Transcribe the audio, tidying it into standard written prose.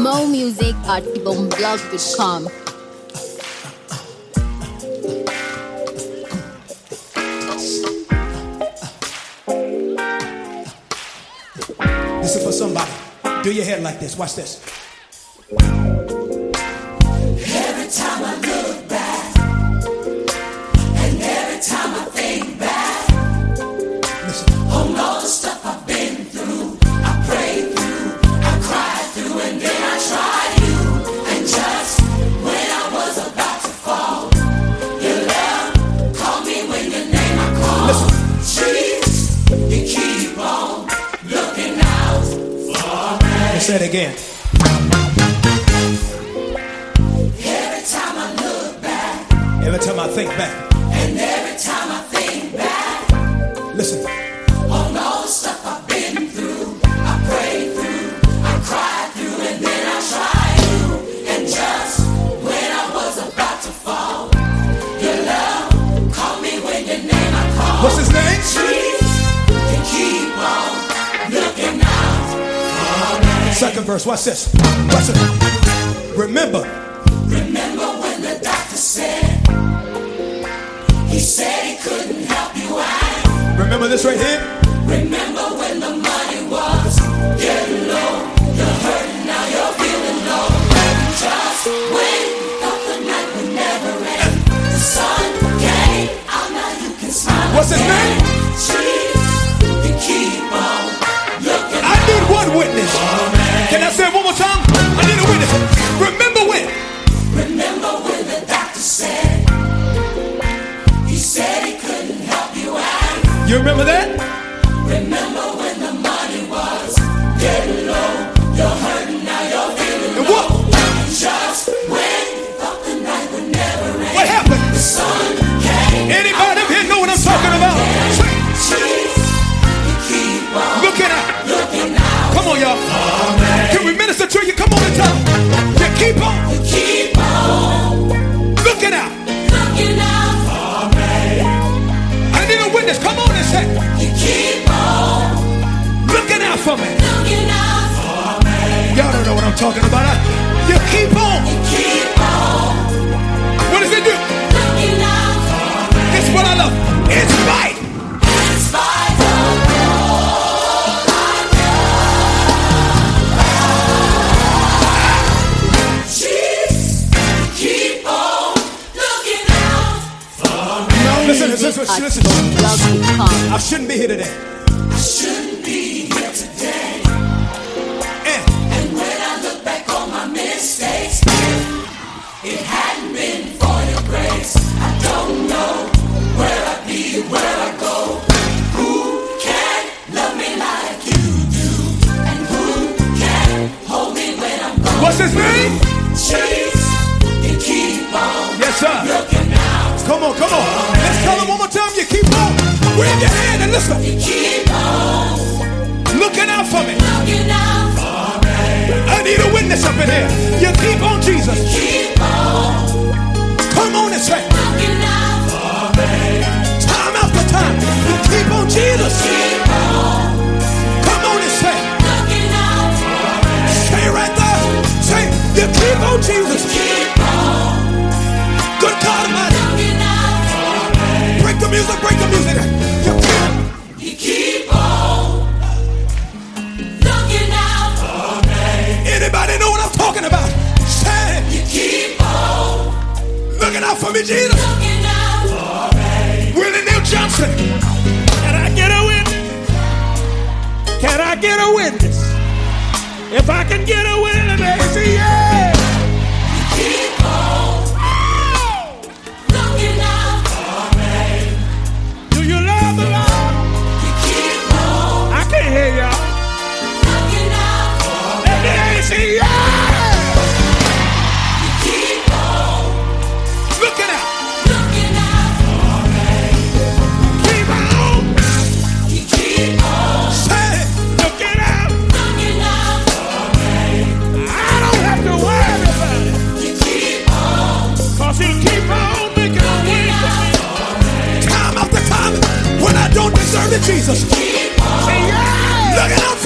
More music at boomblog.com. This is for somebody. Do your head like this. Watch this. Every time I look back, and every time I think back, Listen. on all the stuff I've been through, I prayed through, I cried through, and then I tried you. And just when I was about to fall, your love called me when your name I called. Listen. Jesus, you keep on looking out for me. Let's say it again. Every time I look back, Every time I think back. and every time I think back, Listen. on all the stuff I've been through, I prayed through, I cried through, and then I tried you. And just when I was about to fall, your love called me when your name I called. What's his name? Jesus, you keep on looking out for me. Second verse. Watch this. Watch it. Remember. Remember when the doctor said, he said he couldn't help you out. Remember this right here. Remember when the money was getting low, you're hurting, now you're feeling low. Just when you thought the night would never end, the sun came out, now you can smile. What's his again. name? Jesus, you keep on looking I need one witness. Can I say it one more time? I need a witness. Remember when? Remember when the doctor said, he said he couldn't help you out. You remember that? Remember when the money was getting low, you're hurting, now you're feeling And low. what? Just when you thought the night would never end, What happened? the sun came. Anybody up here know what I'm talking about? Say, Jesus, you keep on looking out. looking out. Come on, y'all. Can we minister to you? Come on and tell them. You keep on You keep on looking out. looking out for me. I need a witness. Come on and say, You keep on looking out for me. looking out for me. Y'all don't know what I'm talking about. You keep on. You keep on What does it do? looking out for me. This is what I love. It's right. In spite of all I've done, Jesus, keep on looking out for me. More Listen, music listen, at listen. boomblog.com. I shouldn't be here today. I shouldn't be here today. And And when I look back on my mistakes, it hadn't been for your grace, I don't know where I'd be, where I go. Who can love me like you do? And who can hold me when I'm gone? what's his name? Jesus, you keep on Yes, sir. looking out. Come on, come on. Let's tell him one more time. You keep on. Wave your hand and listen. You keep on Looking out for me. looking out for me. I need a witness up in here. You keep on, Jesus. Keep on Come on and say, looking out for me. time after time. You keep on, Jesus. Keep on Come on and say, looking out for me. say it right there. Say, you keep on, Jesus. Keep on Good God Almighty. looking out for me. Break the music, break the music. You keep. You keep on looking out for me. Anybody know what I'm talking about? Say, You keep on looking out for me, Jesus. looking out for me. Willie Neal Johnson. Can I get a witness? Can I get a witness? If I can get a witness, say yeah. Keep on looking out for me. Do you love the Lord? You keep on I can't hear y'all. looking out for me. Let me hear you say yeah. You keep on Looking out. looking out for me. Keep on You keep on Say, looking out. looking out for me. I don't have to worry about it. You keep on 'Cause he'll keep on making a way looking for me. out for me. time after time when I don't deserve it, Jesus. Keep on Say yeah. Looking out